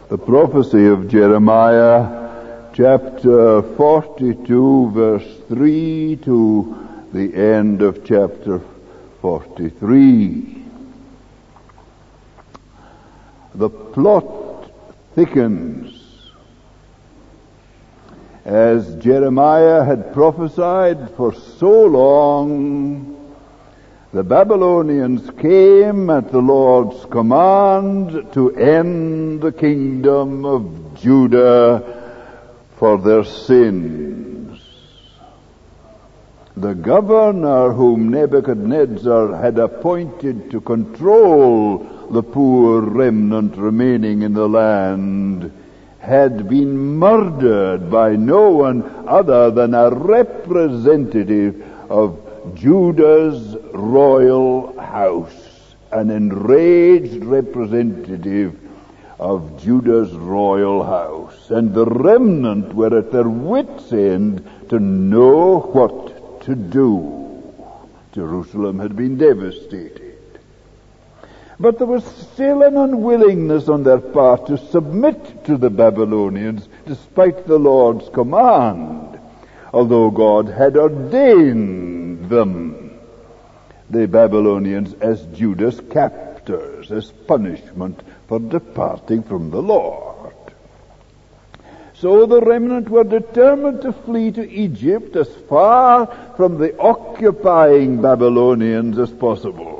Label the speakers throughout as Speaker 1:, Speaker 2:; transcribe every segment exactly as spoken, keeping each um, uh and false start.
Speaker 1: The prophecy of Jeremiah, chapter forty-two, verse three to the end of chapter forty-three. The plot thickens. As Jeremiah had prophesied for so long, the Babylonians came at the Lord's command to end the kingdom of Judah for their sins. The governor whom Nebuchadnezzar had appointed to control the poor remnant remaining in the land had been murdered by no one other than a representative of Judah's royal house, an enraged representative of Judah's royal house. And the remnant were at their wits' end to know what to do. Jerusalem had been devastated. But there was still an unwillingness on their part to submit to the Babylonians despite the Lord's command, although God had ordained them, the Babylonians, as Judah's captors, as punishment for departing from the Lord. So the remnant were determined to flee to Egypt as far from the occupying Babylonians as possible.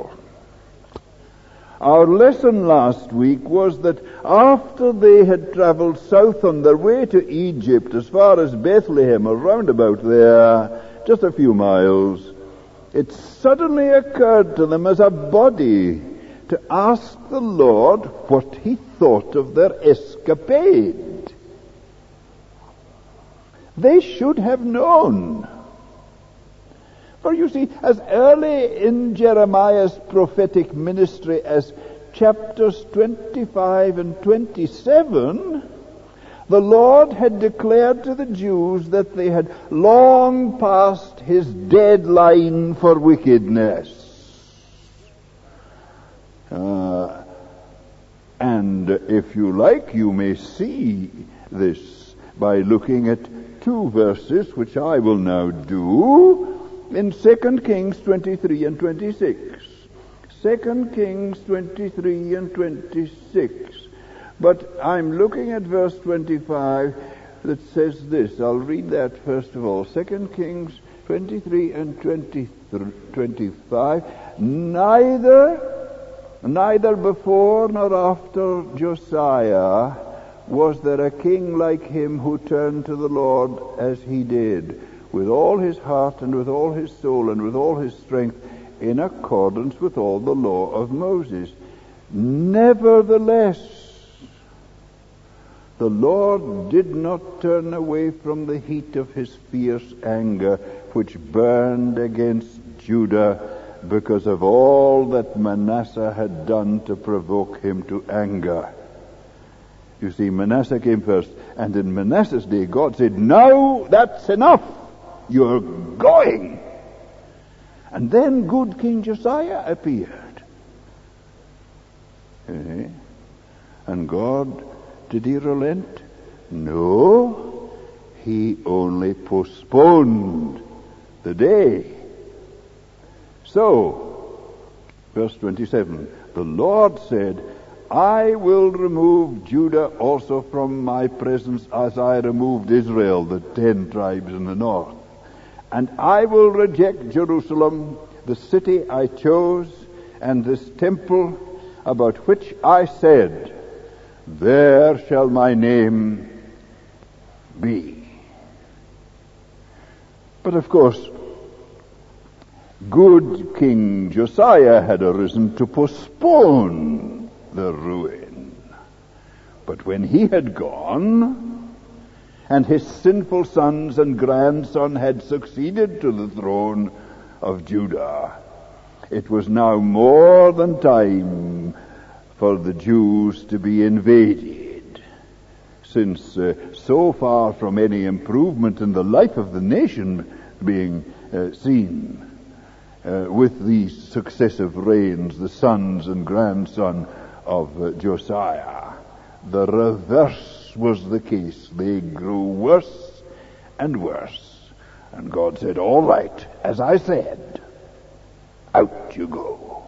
Speaker 1: Our lesson last week was that after they had traveled south on their way to Egypt as far as Bethlehem or round about there, just a few miles, it suddenly occurred to them as a body to ask the Lord what he thought of their escapade. They should have known. For you see, as early in Jeremiah's prophetic ministry as chapters twenty-five and twenty-seven, the Lord had declared to the Jews that they had long passed his deadline for wickedness. Uh, and if you like, you may see this by looking at two verses, which I will now do, in Second Kings twenty-three and twenty-six. Second Kings twenty-three and twenty-six. But I'm looking at verse twenty-five that says this. I'll read that first of all. Second Kings twenty-three and twenty-five. Neither, neither before nor after Josiah was there a king like him who turned to the Lord as he did, with all his heart and with all his soul and with all his strength, in accordance with all the law of Moses. Nevertheless, the Lord did not turn away from the heat of his fierce anger, which burned against Judah, because of all that Manasseh had done to provoke him to anger. You see, Manasseh came first, and in Manasseh's day, God said, "Now that's enough. You're going." And then good King Josiah appeared. Eh? And God, did he relent? No. He only postponed the day. So, verse twenty-seven, the Lord said, "I will remove Judah also from my presence as I removed Israel," the ten tribes in the north. "And I will reject Jerusalem, the city I chose, and this temple about which I said, 'There shall my name be.'" But of course, good King Josiah had arisen to postpone the ruin. But when he had gone, and his sinful sons and grandson had succeeded to the throne of Judah, it was now more than time for the Jews to be invaded, since uh, so far from any improvement in the life of the nation being uh, seen uh, with these successive reigns, the sons and grandson of uh, Josiah, the reverse was the case. They grew worse and worse. And God said, all right, as I said, out you go.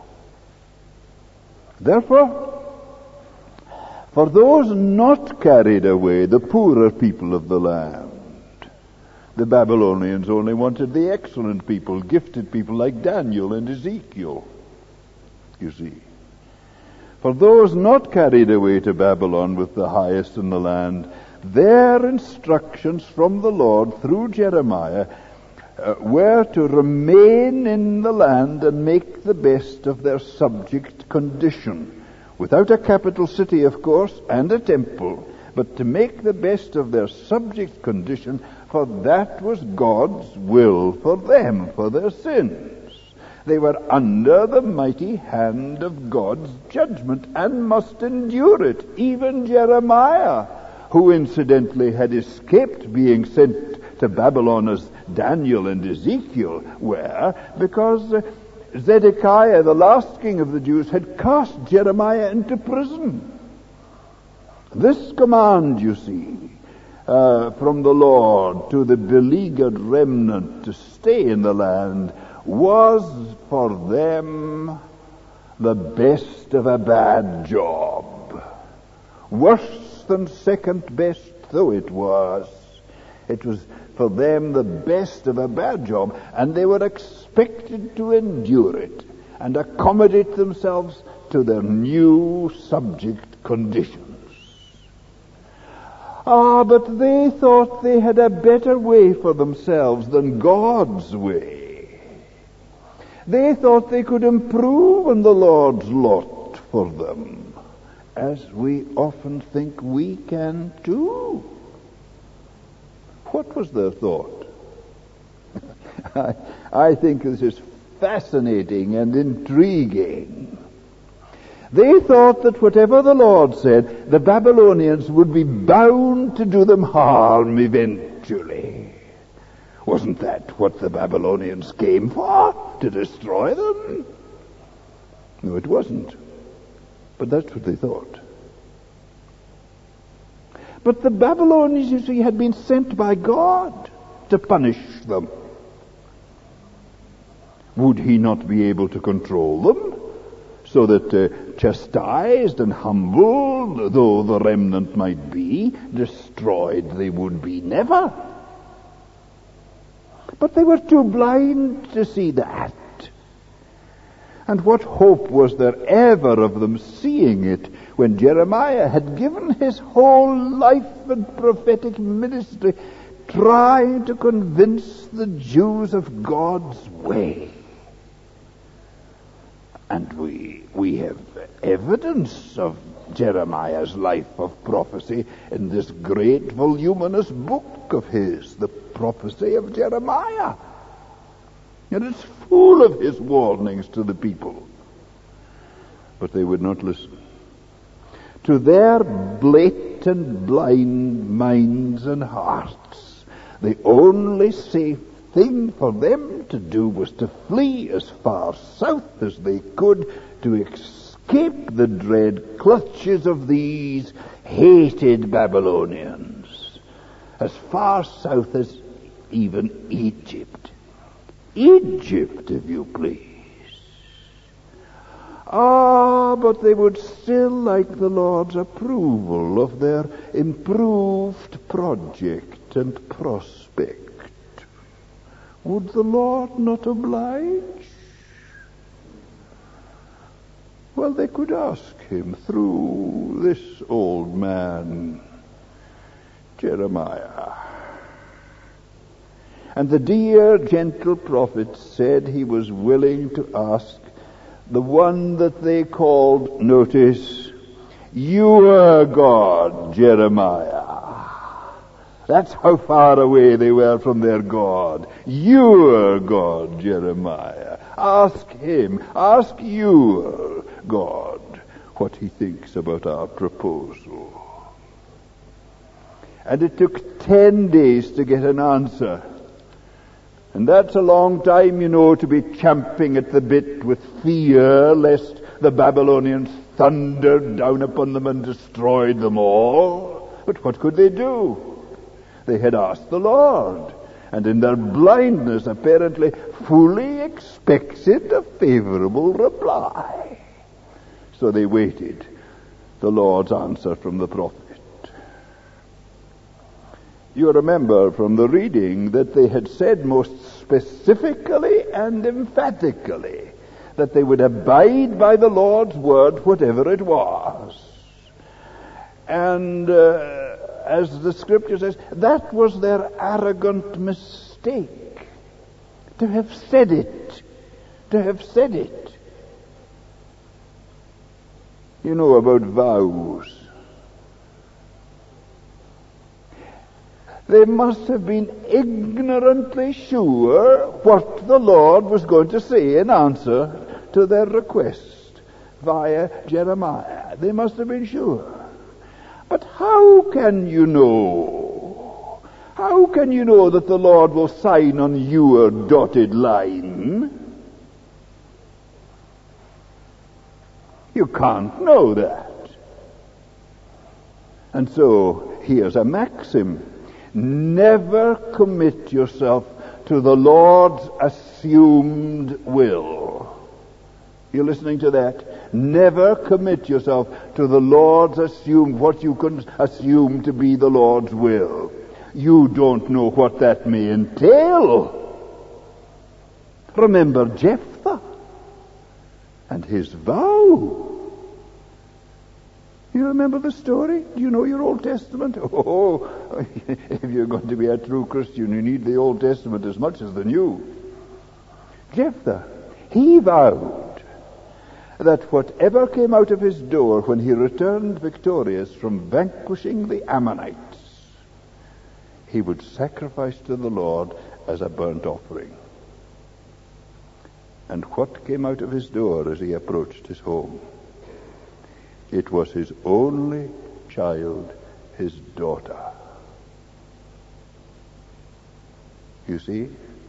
Speaker 1: Therefore, for those not carried away, the poorer people of the land, the Babylonians only wanted the excellent people, gifted people like Daniel and Ezekiel, you see. For those not carried away to Babylon with the highest in the land, their instructions from the Lord through Jeremiah uh, were to remain in the land and make the best of their subject condition, without a capital city, of course, and a temple, but to make the best of their subject condition, for that was God's will for them, for their sins. They were under the mighty hand of God's judgment and must endure it. Even Jeremiah, who incidentally had escaped being sent to Babylon as Daniel and Ezekiel were, because uh, Zedekiah, the last king of the Jews, had cast Jeremiah into prison. This command, you see, uh, from the Lord to the beleaguered remnant to stay in the land was for them the best of a bad job. Worse than second best though it was, it was for them the best of a bad job, and they were expected to endure it and accommodate themselves to their new subject conditions. Ah, but they thought they had a better way for themselves than God's way. They thought they could improve on the Lord's lot for them, as we often think we can too. What was their thought? I, I think this is fascinating and intriguing. They thought that whatever the Lord said, the Babylonians would be bound to do them harm eventually. Wasn't that what the Babylonians came for? To destroy them? No, it wasn't. But that's what they thought. But the Babylonians, you see, had been sent by God to punish them. Would he not be able to control them, so that uh, chastised and humbled, though the remnant might be, destroyed they would be never? But they were too blind to see that. And what hope was there ever of them seeing it when Jeremiah had given his whole life and prophetic ministry trying to convince the Jews of God's way? And we we have evidence of Jeremiah's life of prophecy in this great voluminous book of his, the prophecy of Jeremiah. And it's full of his warnings to the people. But they would not listen. To their blatant, blind minds and hearts, the only safe thing for them to do was to flee as far south as they could to escape the dread clutches of these hated Babylonians, as far south as even Egypt. Egypt, if you please. Ah, but they would still like the Lord's approval of their improved project and prospect. Would the Lord not oblige? Well, they could ask him through this old man, Jeremiah. And the dear, gentle prophet said he was willing to ask the one that they called, notice, your God, Jeremiah. That's how far away they were from their God. Your God, Jeremiah. Ask him, ask your God what he thinks about our proposal. And it took ten days to get an answer. And that's a long time, you know, to be champing at the bit with fear lest the Babylonians thundered down upon them and destroyed them all. But what could they do? They had asked the Lord, and in their blindness apparently fully expected a favorable reply. So they waited the Lord's answer from the prophet. You remember from the reading that they had said most specifically and emphatically that they would abide by the Lord's word, whatever it was. And uh, as the scripture says, that was their arrogant mistake. To have said it. To have said it. You know about vows. They must have been ignorantly sure what the Lord was going to say in answer to their request via Jeremiah. They must have been sure. But how can you know? How can you know that the Lord will sign on your dotted line? You can't know that. And so, here's a maxim. Never commit yourself to the Lord's assumed will. You're listening to that? Never commit yourself to the Lord's assumed, what you can assume to be the Lord's will. You don't know what that may entail. Remember Jephthah and his vow. You remember the story? Do you know your Old Testament? Oh, if you're going to be a true Christian, you need the Old Testament as much as the New. Jephthah, he vowed that whatever came out of his door when he returned victorious from vanquishing the Ammonites, he would sacrifice to the Lord as a burnt offering. And what came out of his door as he approached his home? It was his only child, his daughter. You see?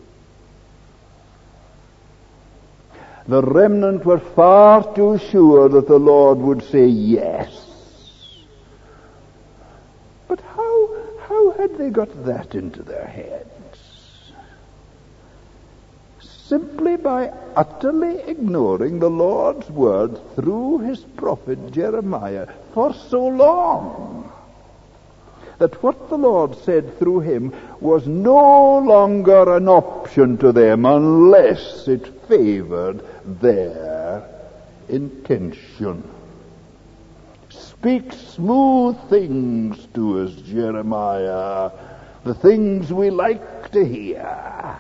Speaker 1: The remnant were far too sure that the Lord would say yes. But how, how had they got that into their heads? Simply by utterly ignoring the Lord's word through his prophet Jeremiah for so long, that what the Lord said through him was no longer an option to them unless it favored their intention. Speak smooth things to us, Jeremiah, the things we like to hear.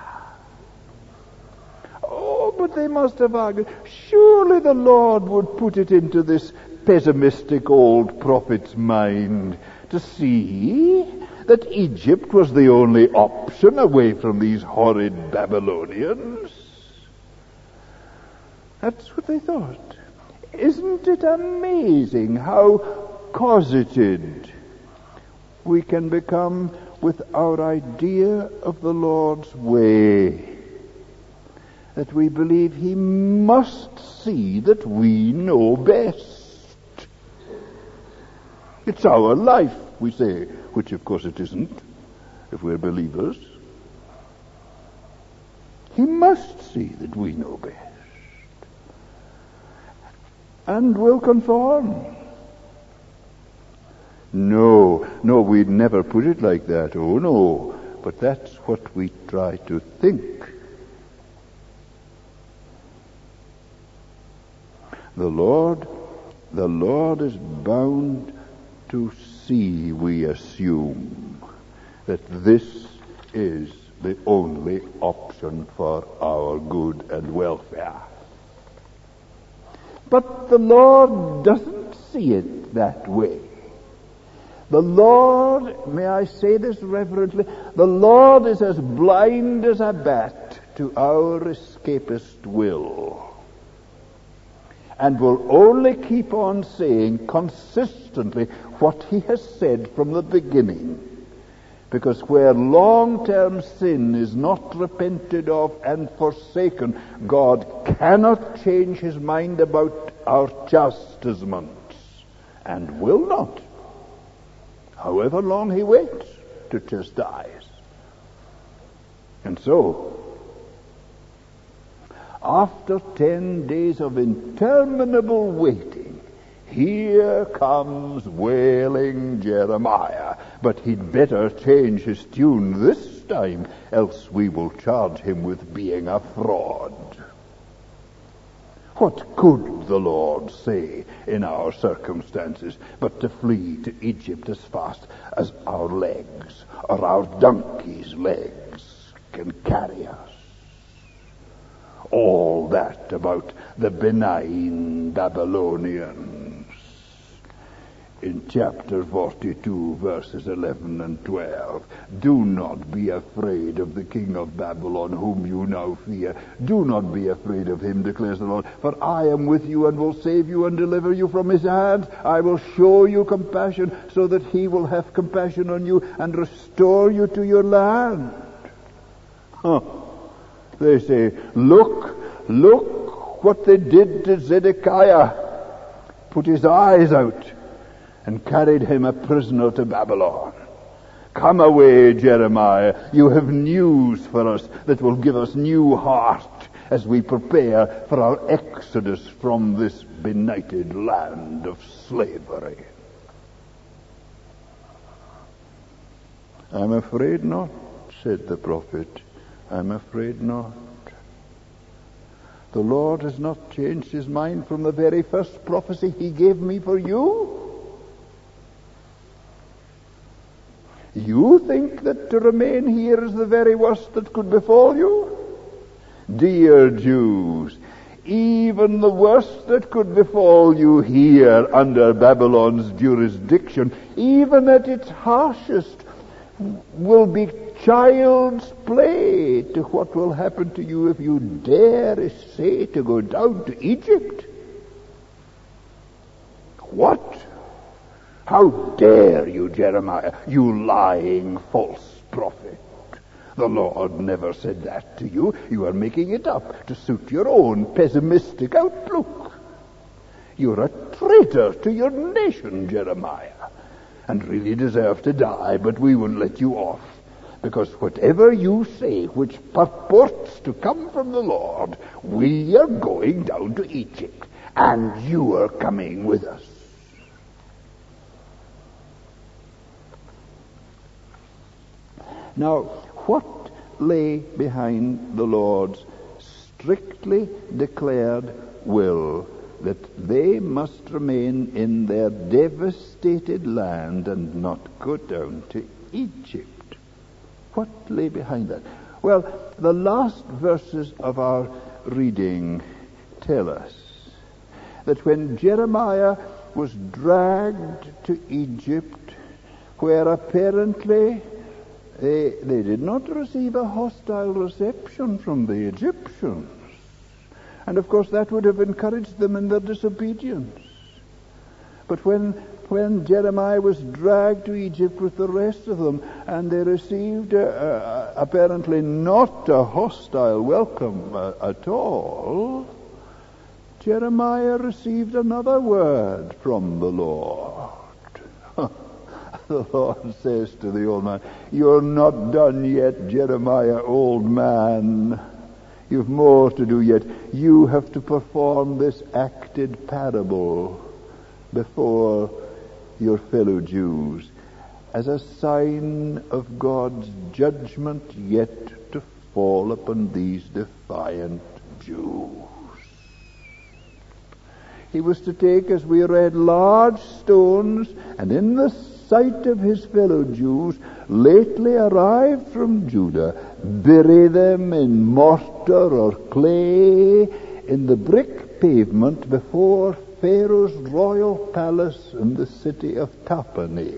Speaker 1: Oh, but they must have argued, surely the Lord would put it into this pessimistic old prophet's mind to see that Egypt was the only option away from these horrid Babylonians. That's what they thought. Isn't it amazing how cosseted we can become with our idea of the Lord's way? That we believe he must see that we know best. It's our life, we say, which of course it isn't, if we're believers. He must see that we know best. And will conform. No, no, we'd never put it like that. Oh, no. But that's what we try to think. The Lord, the Lord is bound to see, we assume, that this is the only option for our good and welfare. But the Lord doesn't see it that way. The Lord, may I say this reverently, the Lord is as blind as a bat to our escapist will, and will only keep on saying consistently what he has said from the beginning. Because where long-term sin is not repented of and forsaken, God cannot change his mind about our chastisements, and will not, however long he waits to chastise. And so, after ten days of interminable waiting, here comes wailing Jeremiah. But he'd better change his tune this time, else we will charge him with being a fraud. What could the Lord say in our circumstances but to flee to Egypt as fast as our legs or our donkey's legs can carry us? All that about the benign Babylonians in chapter forty-two, verses eleven and twelve. Do not be afraid of the king of Babylon, whom you now fear. Do not be afraid of him, declares the Lord, for I am with you and will save you and deliver you from his hand. I will show you compassion, so that he will have compassion on you and restore you to your land. Huh. They say, look, look what they did to Zedekiah. Put his eyes out and carried him a prisoner to Babylon. Come away, Jeremiah. You have news for us that will give us new heart as we prepare for our exodus from this benighted land of slavery. I'm afraid not, said the prophet. I'm afraid not. The Lord has not changed his mind from the very first prophecy he gave me for you. You think that to remain here is the very worst that could befall you? Dear Jews, even the worst that could befall you here under Babylon's jurisdiction, even at its harshest, will be child's play to what will happen to you if you dare essay to go down to Egypt. What? How dare you, Jeremiah, you lying false prophet? The Lord never said that to you. You are making it up to suit your own pessimistic outlook. You're a traitor to your nation, Jeremiah, and really deserve to die, but we won't let you off. Because whatever you say which purports to come from the Lord, we are going down to Egypt, and you are coming with us. Now, what lay behind the Lord's strictly declared will that they must remain in their devastated land and not go down to Egypt? What lay behind that? Well, the last verses of our reading tell us that when Jeremiah was dragged to Egypt, where apparently they, they did not receive a hostile reception from the Egyptians, and of course that would have encouraged them in their disobedience. But when when Jeremiah was dragged to Egypt with the rest of them, and they received uh, uh, apparently not a hostile welcome uh, at all, Jeremiah received another word from the Lord. The Lord says to the old man, "You're not done yet, Jeremiah, old man. You've more to do yet. You have to perform this acted parable before your fellow Jews as a sign of God's judgment yet to fall upon these defiant Jews." He was to take, as we read, large stones, and in the sight of his fellow Jews lately arrived from Judah, bury them in mortar or clay in the brick pavement before Pharaoh's royal palace in the city of Tahpanhes.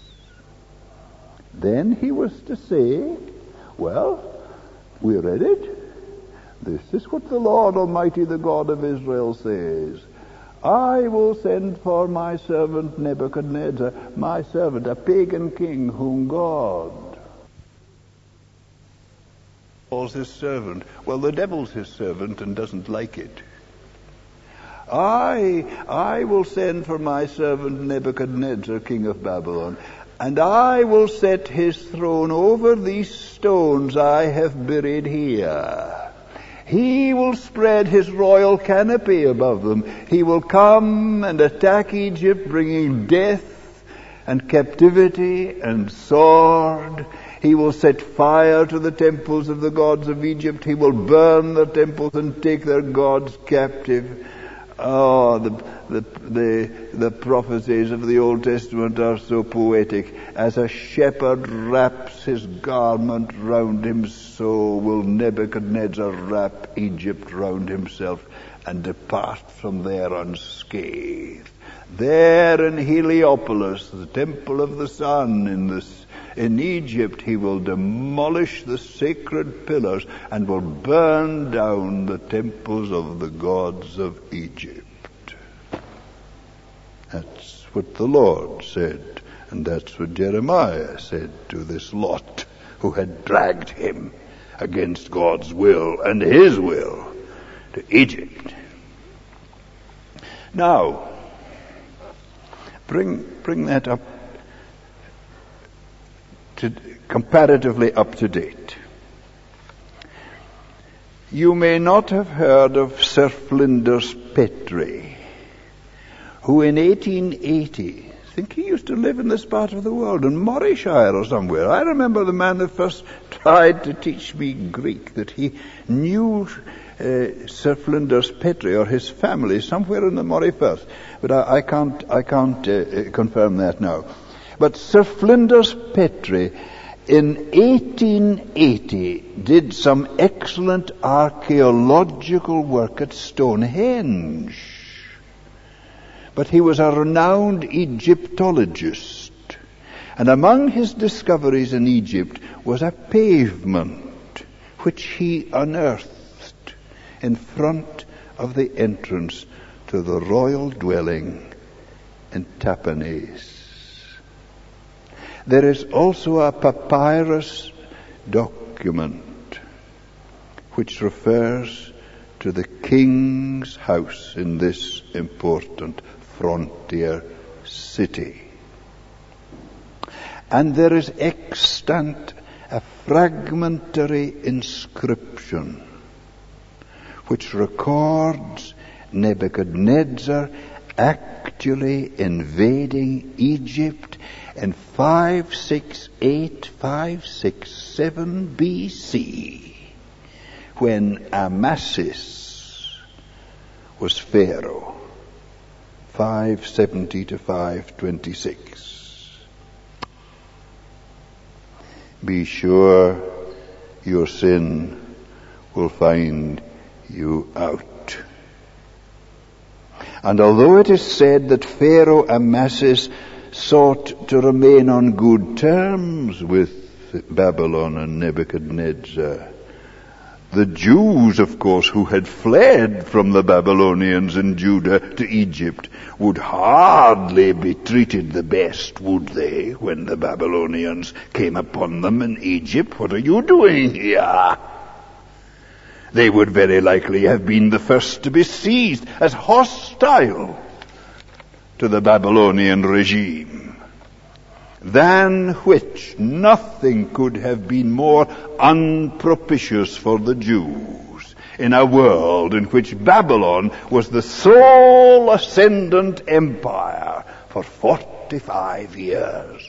Speaker 1: Then he was to say, well, we read it. This is what the Lord Almighty, the God of Israel, says. I will send for my servant Nebuchadnezzar, my servant, a pagan king whom God calls his servant. Well, the devil's his servant and doesn't like it. I, I will send for my servant Nebuchadnezzar, king of Babylon, and I will set his throne over these stones I have buried here. He will spread his royal canopy above them. He will come and attack Egypt, bringing death and captivity and sword. He will set fire to the temples of the gods of Egypt. He will burn their temples and take their gods captive. Oh, the, the, the, the prophecies of the Old Testament are so poetic. As a shepherd wraps his garment round him, so will Nebuchadnezzar wrap Egypt round himself and depart from there unscathed. There in Heliopolis, the temple of the sun in this In Egypt, he will demolish the sacred pillars and will burn down the temples of the gods of Egypt. That's what the Lord said, and that's what Jeremiah said to this Lot, who had dragged him against God's will and his will to Egypt. Now, bring, bring that up To, comparatively up to date. You may not have heard of Sir Flinders Petrie, who in eighteen eighty, I think he used to live in this part of the world, in Morayshire or somewhere. I remember the man that first tried to teach me Greek, that he knew uh, Sir Flinders Petrie or his family somewhere in the Moray Firth. But I, I can't, I can't uh, confirm that now. But Sir Flinders Petrie in eighteen eighty did some excellent archaeological work at Stonehenge. But he was a renowned Egyptologist. And among his discoveries in Egypt was a pavement which he unearthed in front of the entrance to the royal dwelling in Tapanhes. There is also a papyrus document which refers to the king's house in this important frontier city. And there is extant a fragmentary inscription which records Nebuchadnezzar actually invading Egypt in five sixty-eight, five sixty-seven B C, when Amasis was Pharaoh, five seventy to five twenty-six. Be sure your sin will find you out. And although it is said that Pharaoh Amasis sought to remain on good terms with Babylon and Nebuchadnezzar, the Jews, of course, who had fled from the Babylonians in Judah to Egypt, would hardly be treated the best, would they, when the Babylonians came upon them in Egypt? What are you doing here? They would very likely have been the first to be seized as hostile to the Babylonian regime, than which nothing could have been more unpropitious for the Jews in a world in which Babylon was the sole ascendant empire for forty-five years.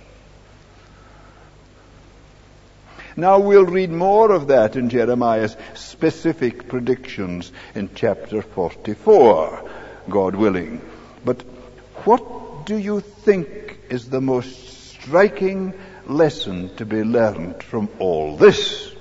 Speaker 1: Now we'll read more of that in Jeremiah's specific predictions in chapter forty-four, God willing. But what do you think is the most striking lesson to be learned from all this?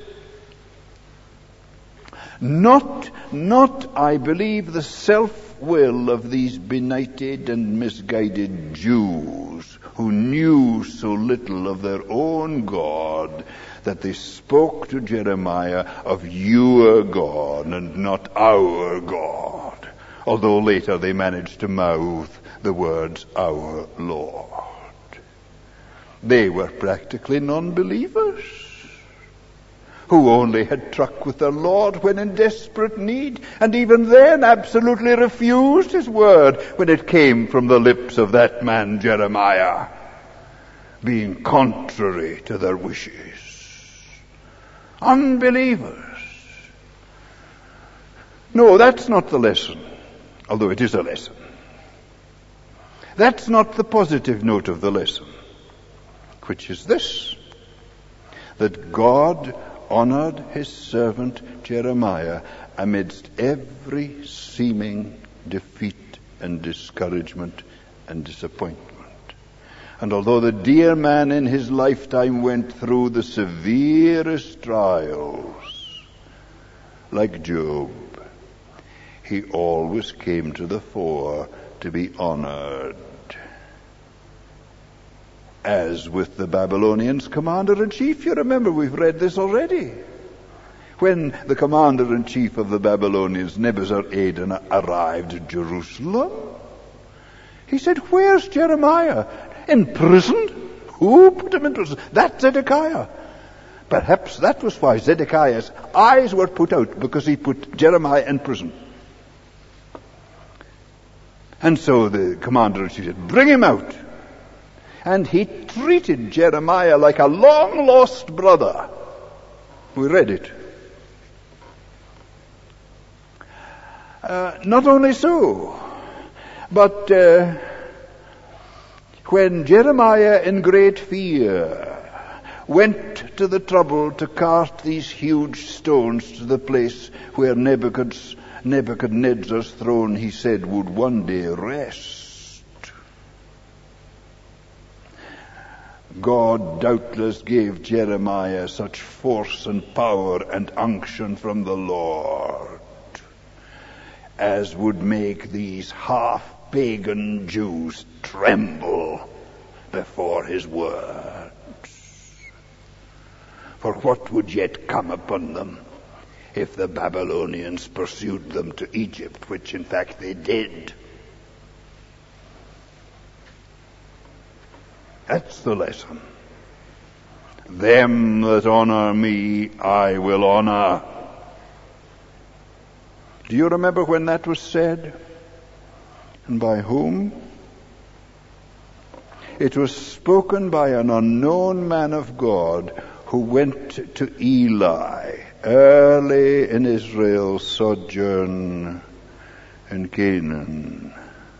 Speaker 1: Not, not, I believe, the self-will of these benighted and misguided Jews who knew so little of their own God that they spoke to Jeremiah of your God and not our God, although later they managed to mouth the words, our Lord. They were practically non-believers. who only had truck with their Lord when in desperate need, and even then absolutely refused his word when it came from the lips of that man Jeremiah, being contrary to their wishes. Unbelievers. No, that's not the lesson, although it is a lesson. That's not the positive note of the lesson, which is this, that God honored his servant Jeremiah amidst every seeming defeat and discouragement and disappointment. And although the dear man in his lifetime went through the severest trials, like Job, he always came to the fore to be honored. As with the Babylonians' commander-in-chief, you remember we've read this already. When the commander-in-chief of the Babylonians, Nebuzaradan, arrived at Jerusalem, he said, "Where's Jeremiah? Imprisoned? Who put him in prison? That's Zedekiah." Perhaps that was why Zedekiah's eyes were put out, because he put Jeremiah in prison. And so the commander-in-chief said, "Bring him out." And he treated Jeremiah like a long-lost brother. We read it. Uh, not only so, but uh, when Jeremiah, in great fear, went to the trouble to cast these huge stones to the place where Nebuchadnezzar's, Nebuchadnezzar's throne, he said, would one day rest, God doubtless gave Jeremiah such force and power and unction from the Lord as would make these half-pagan Jews tremble before his words. For what would yet come upon them if the Babylonians pursued them to Egypt, which in fact they did? That's the lesson. Them that honor me, I will honor. Do you remember when that was said? And by whom? It was spoken by an unknown man of God who went to Eli early in Israel's sojourn in Canaan.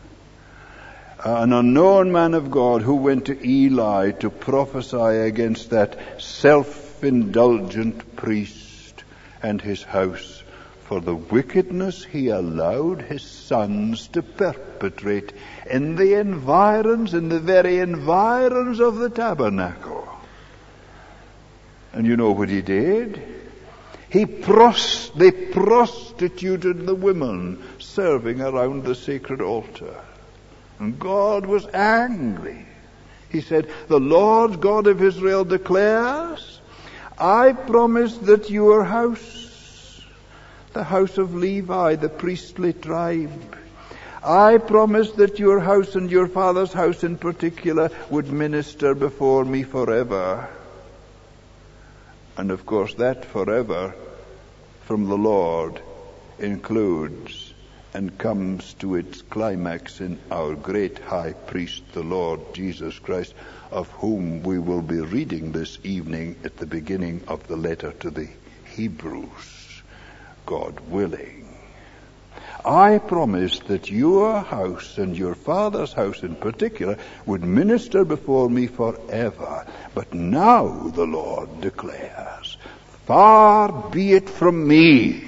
Speaker 1: An unknown man of God who went to Eli to prophesy against that self-indulgent priest and his house for the wickedness he allowed his sons to perpetrate in the environs, in the very environs of the tabernacle. And you know what he did? He pros- they prostituted the women serving around the sacred altar. And God was angry. He said, "The Lord God of Israel declares, I promised that your house, the house of Levi, the priestly tribe, I promised that your house and your father's house in particular would minister before me forever." And of course that forever from the Lord includes and comes to its climax in our great high priest, the Lord Jesus Christ, of whom we will be reading this evening at the beginning of the letter to the Hebrews, God willing. I promised that your house and your father's house in particular would minister before me forever. But now the Lord declares, far be it from me.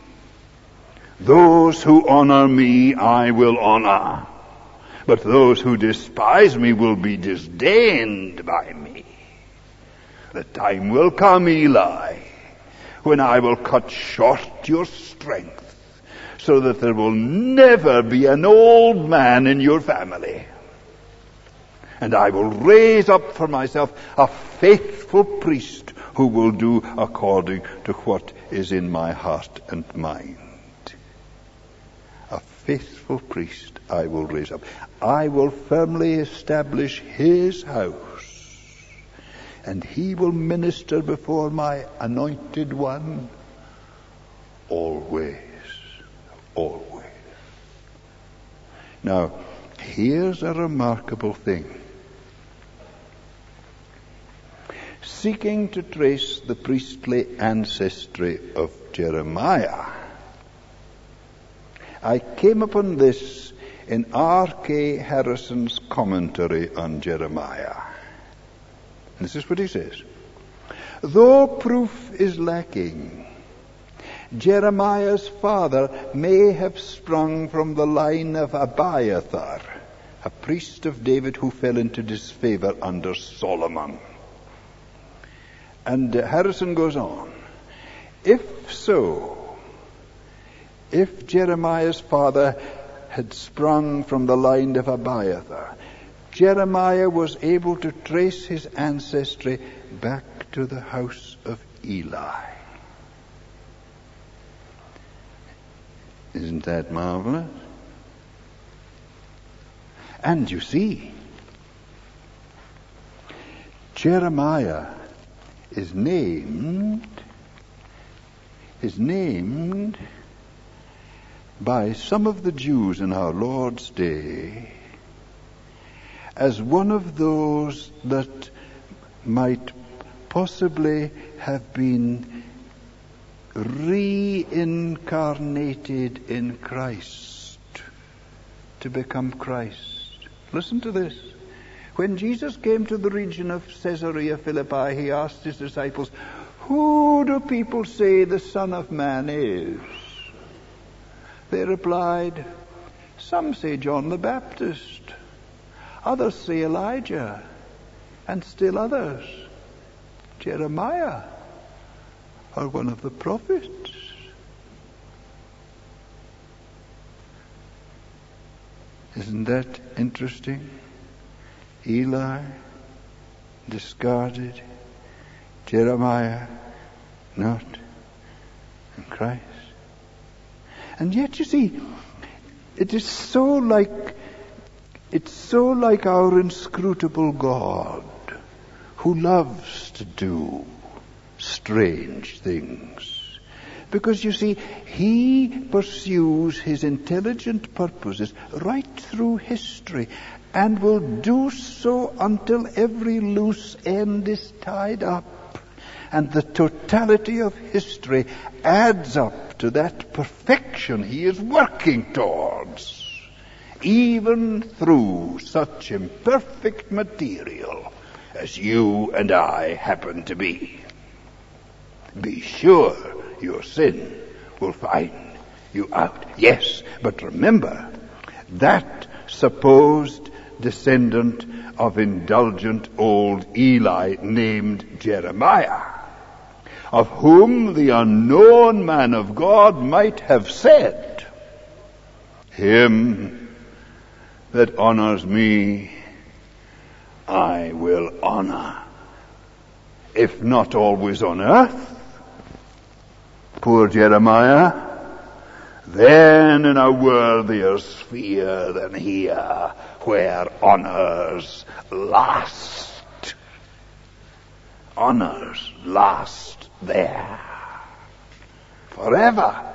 Speaker 1: Those who honor me, I will honor. But those who despise me will be disdained by me. The time will come, Eli, when I will cut short your strength, so that there will never be an old man in your family. And I will raise up for myself a faithful priest who will do according to what is in my heart and mind. A faithful priest I will raise up. I will firmly establish his house and he will minister before my anointed one always, always. Now, here's a remarkable thing. Seeking to trace the priestly ancestry of Jeremiah, I came upon this in R K Harrison's commentary on Jeremiah. This is what he says. Though proof is lacking, Jeremiah's father may have sprung from the line of Abiathar, a priest of David who fell into disfavor under Solomon. And Harrison goes on, if so, if Jeremiah's father had sprung from the line of Abiathar, Jeremiah was able to trace his ancestry back to the house of Eli. Isn't that marvelous? And you see, Jeremiah is named, is named by some of the Jews in our Lord's day as one of those that might possibly have been reincarnated in Christ to become Christ. Listen to this. When Jesus came to the region of Caesarea Philippi, he asked his disciples, who do people say the Son of Man is? They replied, some say John the Baptist, others say Elijah, and still others, Jeremiah, or one of the prophets. Isn't that interesting? Eli, discarded. Jeremiah, not in Christ. And yet, you see, it is so like, it's so like our inscrutable God, who loves to do strange things. Because, you see, he pursues his intelligent purposes right through history, and will do so until every loose end is tied up. And the totality of history adds up to that perfection he is working towards, even through such imperfect material as you and I happen to be. Be sure your sin will find you out. Yes, but remember, that supposed descendant of indulgent old Eli named Jeremiah, of whom the unknown man of God might have said, him that honors me, I will honor, if not always on earth, poor Jeremiah, then in a worthier sphere than here, where honors last. Honors last there. Forever.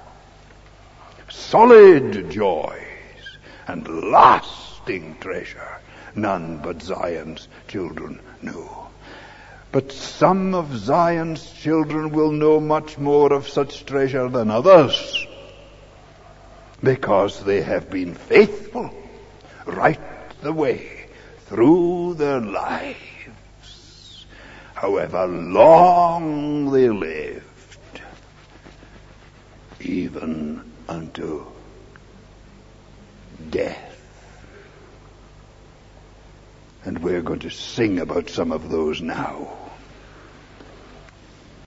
Speaker 1: Solid joys and lasting treasure none but Zion's children know. But some of Zion's children will know much more of such treasure than others, because they have been faithful right the way through their lives, however long they lived, even unto death. And we're going to sing about some of those now.